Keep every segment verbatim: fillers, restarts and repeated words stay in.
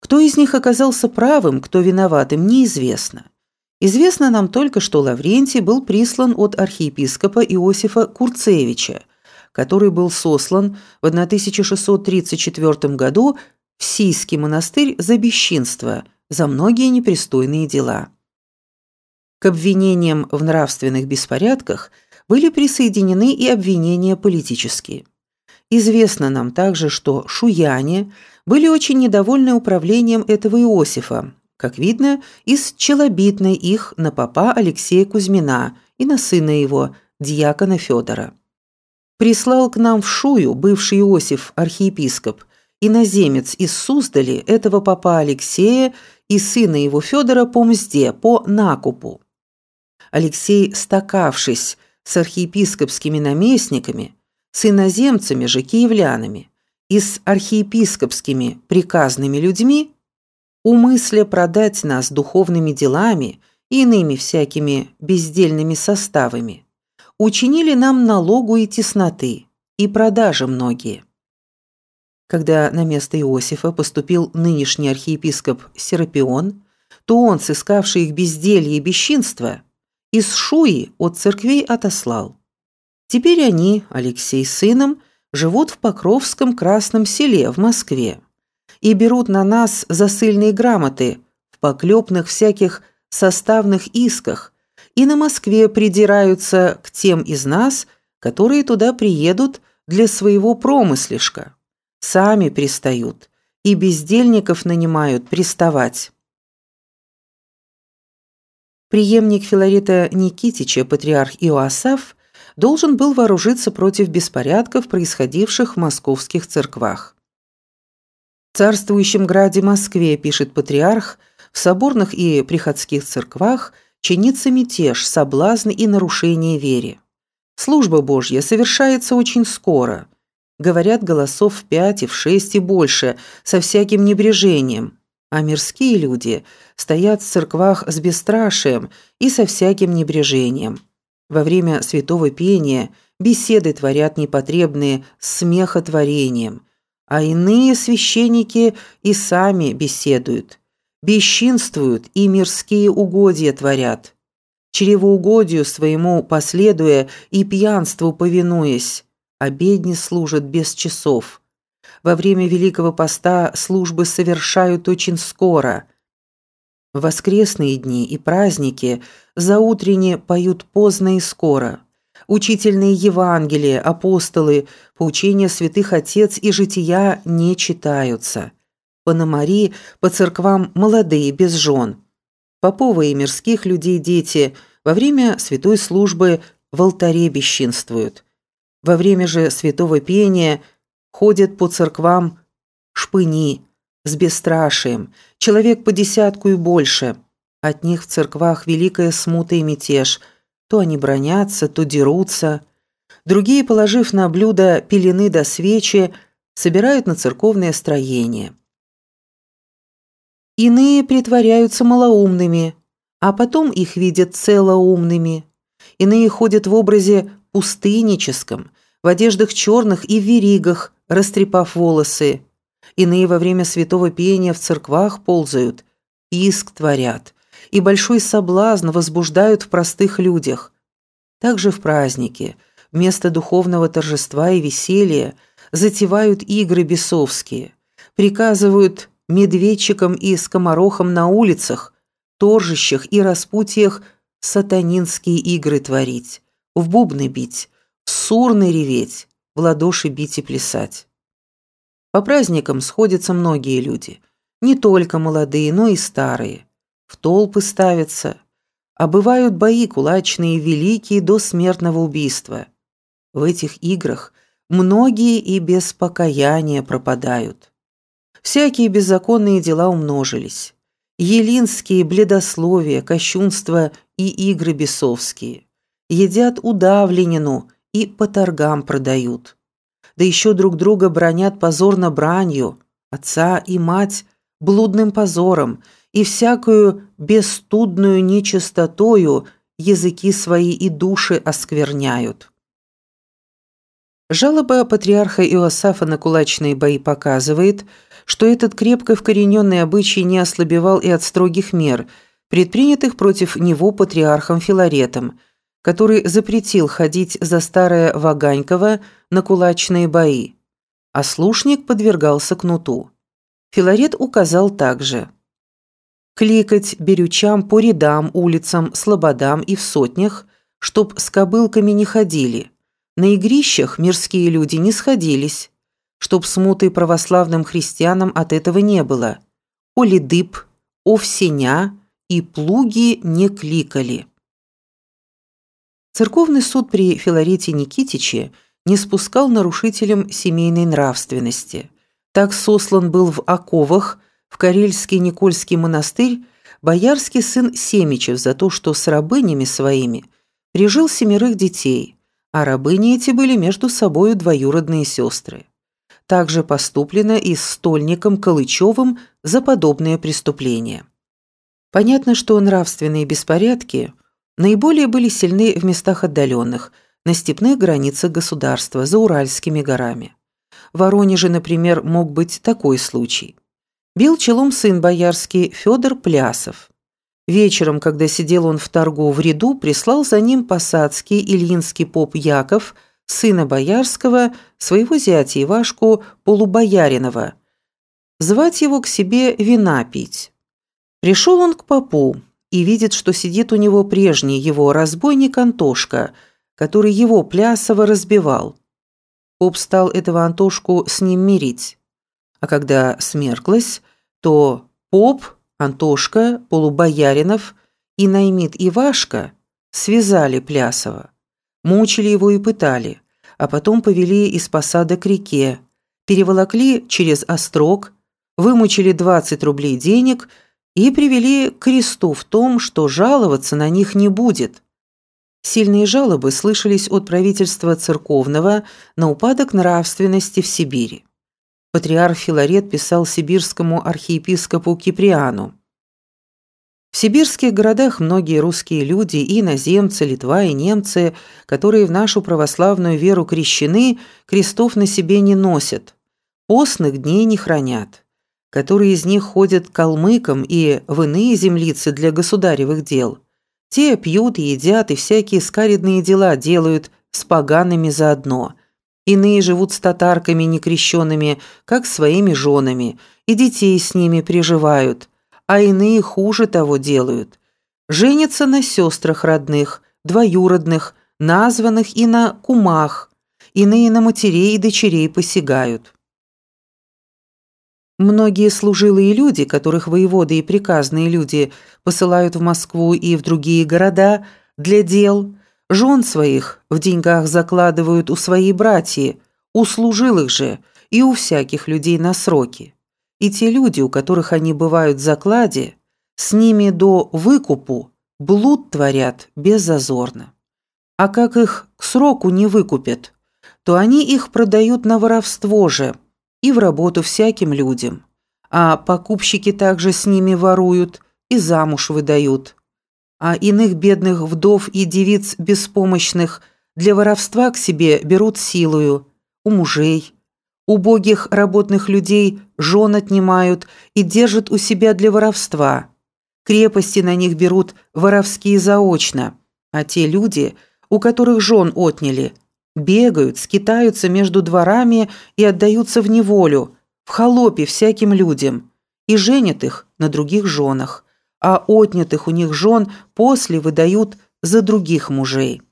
Кто из них оказался правым, кто виноватым, неизвестно. Известно нам только, что Лаврентий был прислан от архиепископа Иосифа Курцевича, который был сослан в тысяча шестьсот тридцать четвёртом году в Сийский монастырь за бесчинство, за многие непристойные дела. К обвинениям в нравственных беспорядках были присоединены и обвинения политические. Известно нам также, что шуяне были очень недовольны управлением этого Иосифа, как видно, из челобитной их на попа Алексея Кузьмина и на сына его, дьякона Федора. Прислал к нам в Шую бывший Иосиф, архиепископ, иноземец из Суздали этого попа Алексея и сына его Федора по мзде, по накупу. Алексей, стакавшись с архиепископскими наместниками, с иноземцами же киевлянами и с архиепископскими приказными людьми, умысля продать нас духовными делами и иными всякими бездельными составами, учинили нам налогу и тесноты, и продажи многие. Когда на место Иосифа поступил нынешний архиепископ Серапион, то он, сыскавший их безделье и бесчинство, из Шуи от церквей отослал. Теперь они, Алексей с сыном, живут в Покровском Красном селе в Москве и берут на нас засыльные грамоты в поклепных всяких составных исках и на Москве придираются к тем из нас, которые туда приедут для своего промыслишка. Сами пристают и бездельников нанимают приставать. Преемник Филарета Никитича, патриарх Иоасаф, должен был вооружиться против беспорядков, происходивших в московских церквах. В царствующем граде Москве, пишет патриарх, в соборных и приходских церквах чинится мятеж, соблазн и нарушение вере. Служба Божья совершается очень скоро. Говорят, голосов в пять и в шесть и больше, со всяким небрежением. А мирские люди стоят в церквах с бесстрашием и со всяким небрежением. Во время святого пения беседы творят непотребные с смехотворением, а иные священники и сами беседуют, бесчинствуют и мирские угодья творят, чревоугодию своему последуя и пьянству повинуясь, обедни служат без часов. Во время Великого Поста службы совершают очень скоро. В воскресные дни и праздники заутренне поют поздно и скоро. Учительные Евангелия, апостолы, поучения святых отец и жития не читаются. Пономари по церквам молодые, без жен. Поповые и мирских людей дети во время святой службы в алтаре бесчинствуют. Во время же святого пения ходят по церквам шпыни с бесстрашием, человек по десятку и больше. От них в церквах великая смута и мятеж. То они бранятся, то дерутся. Другие, положив на блюдо пелены до свечи, собирают на церковное строение. Иные притворяются малоумными, а потом их видят целоумными. Иные ходят в образе пустынническом, в одеждах черных и в веригах, растрепав волосы. Иные во время святого пения в церквах ползают, иск творят, и большой соблазн возбуждают в простых людях. Также в праздники, вместо духовного торжества и веселья, затевают игры бесовские, приказывают медведчикам и скоморохам на улицах, торжищах и распутьях сатанинские игры творить, в бубны бить, в сурны реветь, в ладоши бить и плясать. По праздникам сходятся многие люди, не только молодые, но и старые. В толпы ставятся, а бывают бои кулачные великие до смертного убийства. В этих играх многие и без покаяния пропадают. Всякие беззаконные дела умножились. Елинские бледословия, кощунства и игры бесовские. Едят удавленину и по торгам продают. Да еще друг друга бранят позорно бранью, отца и мать блудным позором, и всякую бесстудную нечистотою языки свои и души оскверняют. Жалоба патриарха Иоасафа на кулачные бои показывает, что этот крепко вкорененный обычай не ослабевал и от строгих мер, предпринятых против него патриархом Филаретом, который запретил ходить за старое Ваганьково на кулачные бои, а слушник подвергался кнуту. Филарет указал также кликать берючам по рядам, улицам, слободам и в сотнях, чтоб с кобылками не ходили, на игрищах мирские люди не сходились, чтоб смуты православным христианам от этого не было, оли дыб, овсеня и плуги не кликали. Церковный суд при Филарете Никитиче не спускал нарушителям семейной нравственности. Так сослан был в оковах в Карельский Никольский монастырь боярский сын Семичев за то, что с рабынями своими прижил семерых детей, а рабыни эти были между собою двоюродные сестры. Также поступлено и с стольником Калычевым за подобное преступление. Понятно, что нравственные беспорядки наиболее были сильны в местах отдаленных, на степных границах государства, за Уральскими горами. В Воронеже, например, мог быть такой случай. Бил челом сын боярский Федор Плясов. Вечером, когда сидел он в торгу в ряду, прислал за ним посадский ильинский поп Яков, сына боярского, своего зятя Ивашку Полубояринова, звать его к себе вина пить. Пришел он к попу и видит, что сидит у него прежний его разбойник Антошка, который его Плясова разбивал. Поп стал этого Антошку с ним мирить. А когда смерклось, то поп, Антошка, Полубояринов и наймит Ивашка связали Плясова, мучили его и пытали, а потом повели из посада к реке, переволокли через острог, вымучили двадцать рублей денег и привели к кресту в том, что жаловаться на них не будет. Сильные жалобы слышались от правительства церковного на упадок нравственности в Сибири. Патриарх Филарет писал сибирскому архиепископу Киприану: «В сибирских городах многие русские люди, и иноземцы, Литва и немцы, которые в нашу православную веру крещены, крестов на себе не носят, постных дней не хранят, которые из них ходят к калмыкам и в иные землицы для государевых дел. Те пьют и едят, и всякие скаредные дела делают с погаными заодно. Иные живут с татарками некрещенными, как своими женами, и детей с ними приживают, а иные хуже того делают. Женятся на сестрах родных, двоюродных, названных и на кумах, иные на матерей и дочерей посягают». Многие служилые люди, которых воеводы и приказные люди посылают в Москву и в другие города для дел, жен своих в деньгах закладывают у своей братьи, у служилых же и у всяких людей на сроки. И те люди, у которых они бывают в закладе, с ними до выкупу блуд творят беззазорно. А как их к сроку не выкупят, то они их продают на воровство же и в работу всяким людям, а покупщики также с ними воруют и замуж выдают. А иных бедных вдов и девиц беспомощных для воровства к себе берут силою, у мужей, убогих работных людей жен отнимают и держат у себя для воровства. Крепости на них берут воровские заочно, а те люди, у которых жен отняли, бегают, скитаются между дворами и отдаются в неволю, в холопе всяким людям, и женят их на других женах, а отнятых у них жен после выдают за других мужей.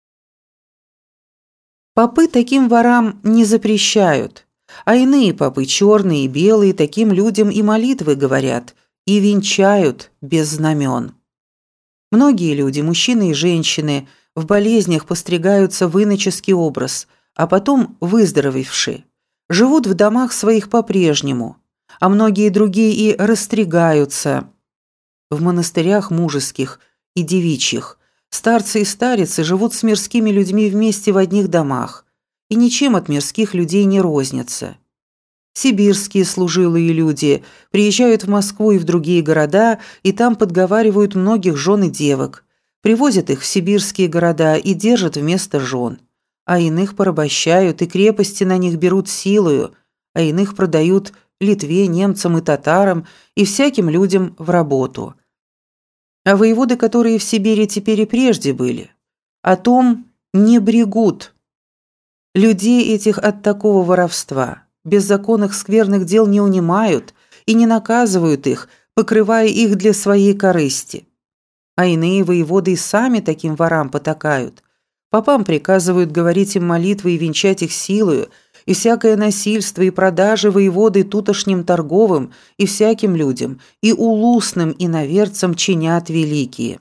Попы таким ворам не запрещают, а иные попы, черные и белые, таким людям и молитвы говорят, и венчают без знамен. Многие люди, мужчины и женщины, в болезнях постригаются в иноческий образ, а потом, выздоровевши, живут в домах своих по-прежнему, а многие другие и растригаются. В монастырях мужеских и девичьих старцы и старицы живут с мирскими людьми вместе в одних домах и ничем от мирских людей не рознятся. Сибирские служилые люди приезжают в Москву и в другие города, и там подговаривают многих жен и девок, привозят их в сибирские города и держат вместо жен, а иных порабощают и крепости на них берут силою, а иных продают Литве, немцам и татарам и всяким людям в работу. А воеводы, которые в Сибири теперь и прежде были, о том не брегут. Людей этих от такого воровства, беззаконных скверных дел не унимают и не наказывают их, покрывая их для своей корысти. А иные воеводы и сами таким ворам потакают. Попам приказывают говорить им молитвы и венчать их силою, и всякое насильство и продажи воеводы тутошним торговым и всяким людям, и улусным иноверцам чинят великие.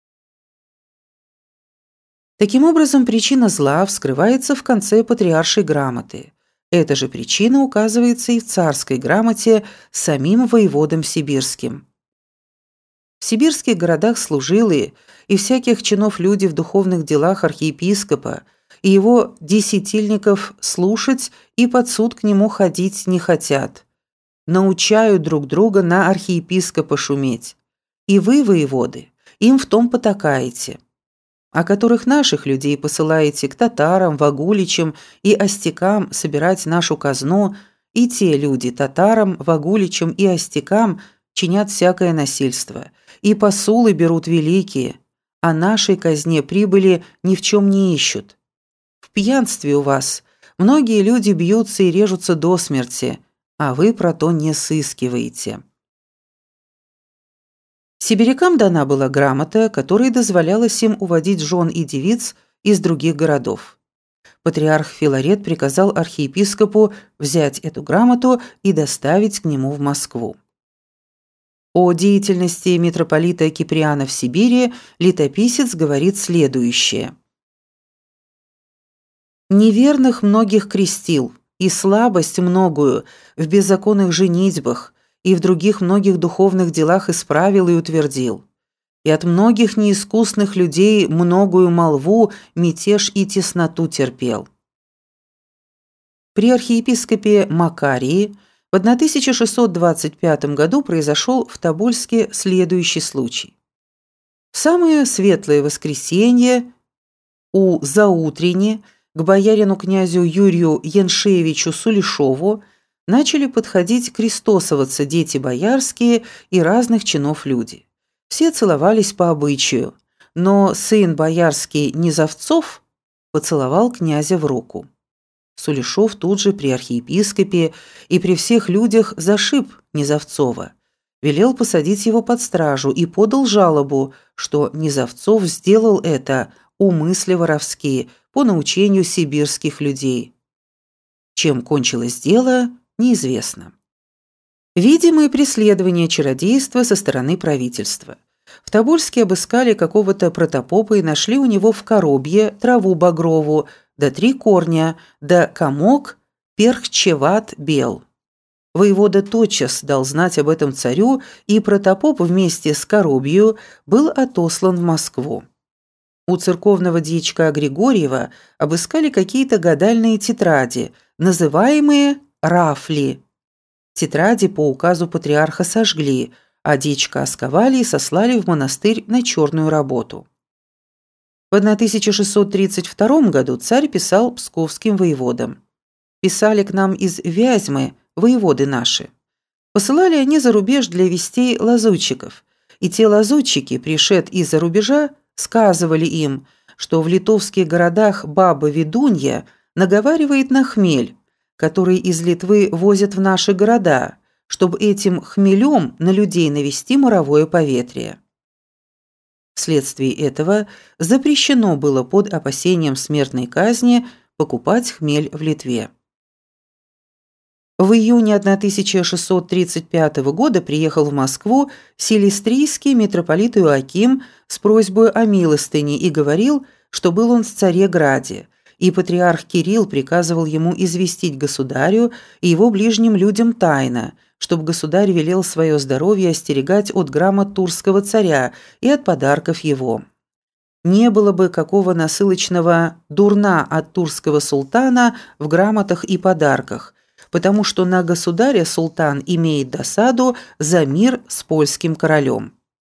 Таким образом, причина зла вскрывается в конце патриаршей грамоты. Эта же причина указывается и в царской грамоте самим воеводам сибирским. В сибирских городах служилые и всяких чинов люди в духовных делах архиепископа и его десятильников слушать и под суд к нему ходить не хотят. Научают друг друга на архиепископа шуметь. И вы, воеводы, им в том потакаете. А которых наших людей посылаете к татарам, вагуличам и остякам собирать нашу казну, и те люди татарам, вагуличам и остякам чинят всякое насильство, и посулы берут великие, а нашей казне прибыли ни в чем не ищут. В пьянстве у вас многие люди бьются и режутся до смерти, а вы про то не сыскиваете. Сибирякам дана была грамота, которой дозволялось им уводить жен и девиц из других городов. Патриарх Филарет приказал архиепископу взять эту грамоту и доставить к нему в Москву. О деятельности митрополита Киприана в Сибири летописец говорит следующее. «Неверных многих крестил, и слабость многую в беззаконных женитьбах, и в других многих духовных делах исправил и утвердил. И от многих неискусных людей многую молву, мятеж и тесноту терпел». При архиепископе Макарии в тысяча шестьсот двадцать пятом году произошел в Тобольске следующий случай. В самое светлое воскресенье у заутрени к боярину князю Юрию Яншевичу Сулешову начали подходить крестосоваться дети боярские и разных чинов люди. Все целовались по обычаю, но сын боярский Низовцов поцеловал князя в руку. Сулешов тут же при архиепископе и при всех людях зашиб Низовцова, велел посадить его под стражу и подал жалобу, что Низовцов сделал это умысли воровские по научению сибирских людей. Чем кончилось дело, неизвестно. Видимые преследования чародейства со стороны правительства. В Тобольске обыскали какого-то протопопа и нашли у него в коробье траву багрову, да три корня, да комок перхчеват бел. Воевода тотчас дал знать об этом царю, и протопоп вместе с коробью был отослан в Москву. У церковного дьячка Григорьева обыскали какие-то гадальные тетради, называемые рафли. Тетради по указу патриарха сожгли, а дьячка осковали и сослали в монастырь на черную работу. В тысяча шестьсот тридцать втором году царь писал псковским воеводам. «Писали к нам из Вязьмы воеводы наши. Посылали они за рубеж для вестей лазутчиков, и те лазутчики, пришед из-за рубежа, сказывали им, что в литовских городах баба-ведунья наговаривает на хмель, который из Литвы возят в наши города, чтобы этим хмелем на людей навести моровое поветрие». Вследствие этого запрещено было под опасением смертной казни покупать хмель в Литве. В июне тысяча шестьсот тридцать пятого года приехал в Москву силистрийский митрополит Иоаким с просьбой о милостыне и говорил, что был он в Цареграде, и патриарх Кирилл приказывал ему известить государю и его ближним людям тайно, чтобы государь велел свое здоровье остерегать от грамот турского царя и от подарков его. Не было бы какого насылочного дурна от турского султана в грамотах и подарках, потому что на государя султан имеет досаду за мир с польским королем.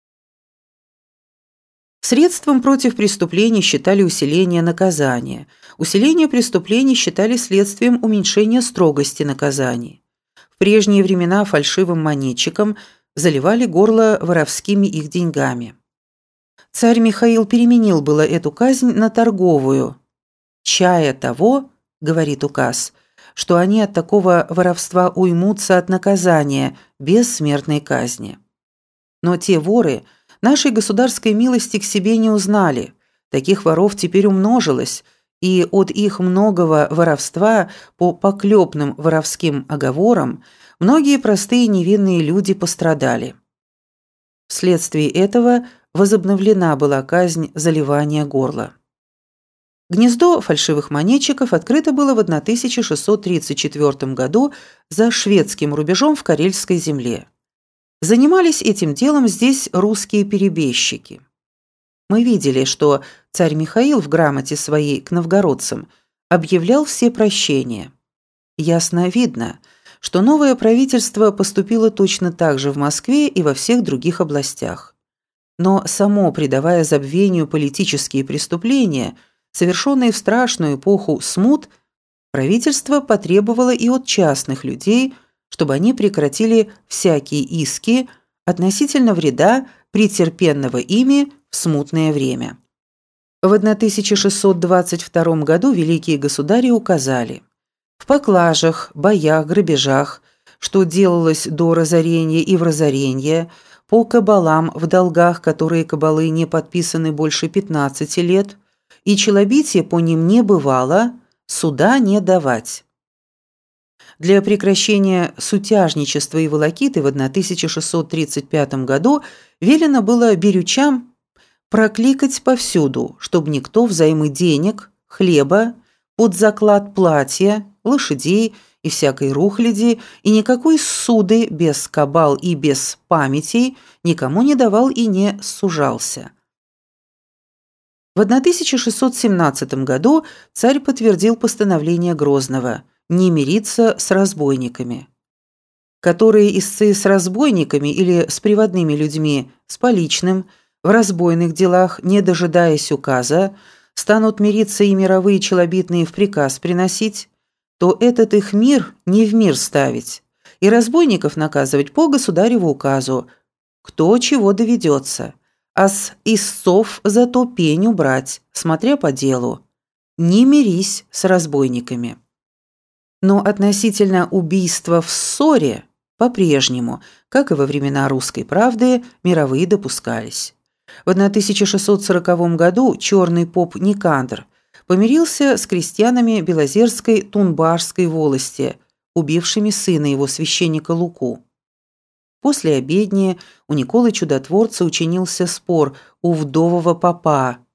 Средством против преступлений считали усиление наказания. Усиление преступлений считали следствием уменьшения строгости наказаний. В прежние времена фальшивым монетчикам заливали горло воровскими их деньгами. Царь Михаил переменил было эту казнь на торговую. «Чая того, — говорит указ, — что они от такого воровства уймутся от наказания без смертной казни». Но те воры нашей государской милости к себе не узнали. Таких воров теперь умножилось, и от их многого воровства по поклепным воровским оговорам многие простые невинные люди пострадали. Вследствие этого возобновлена была казнь заливания горла. Гнездо фальшивых монетчиков открыто было в тысяча шестьсот тридцать четвёртом году за шведским рубежом в Карельской земле. Занимались этим делом здесь русские перебежчики. Мы видели, что царь Михаил в грамоте своей к новгородцам объявлял все прощения. Ясно видно, что новое правительство поступило точно так же в Москве и во всех других областях. Но само, предавая забвению политические преступления, совершенные в страшную эпоху смут, правительство потребовало и от частных людей, чтобы они прекратили всякие иски относительно вреда, претерпенного ими в смутное время. В тысяча шестьсот двадцать втором году великие государи указали: в поклажах, боях, грабежах, что делалось до разорения и в разорение, по кабалам в долгах, которые кабалы не подписаны больше пятнадцати лет, и челобития по ним не бывало, суда не давать. Для прекращения сутяжничества и волокиты в тысяча шестьсот тридцать пятом году велено было берючам прокликать повсюду, чтобы никто взаймы денег, хлеба, под заклад платья, лошадей и всякой рухляди и никакой суды без кабал и без памятей никому не давал и не сужался. В тысяча шестьсот семнадцатом году царь подтвердил постановление Грозного не мириться с разбойниками. Которые истцы с разбойниками или с приводными людьми, с поличным, в разбойных делах, не дожидаясь указа, станут мириться и мировые челобитные в приказ приносить, то этот их мир не в мир ставить, и разбойников наказывать по государеву указу, кто чего доведется, а с истцов зато пень убрать, смотря по делу. Не мирись с разбойниками. Но относительно убийства в ссоре по-прежнему, как и во времена русской правды, мировые допускались. В тысяча шестьсот сороковом году черный поп Никандр помирился с крестьянами Белозерской Тунбашской волости, убившими сына его священника Луку. После обедни у Николы Чудотворца учинился спор у вдового попа,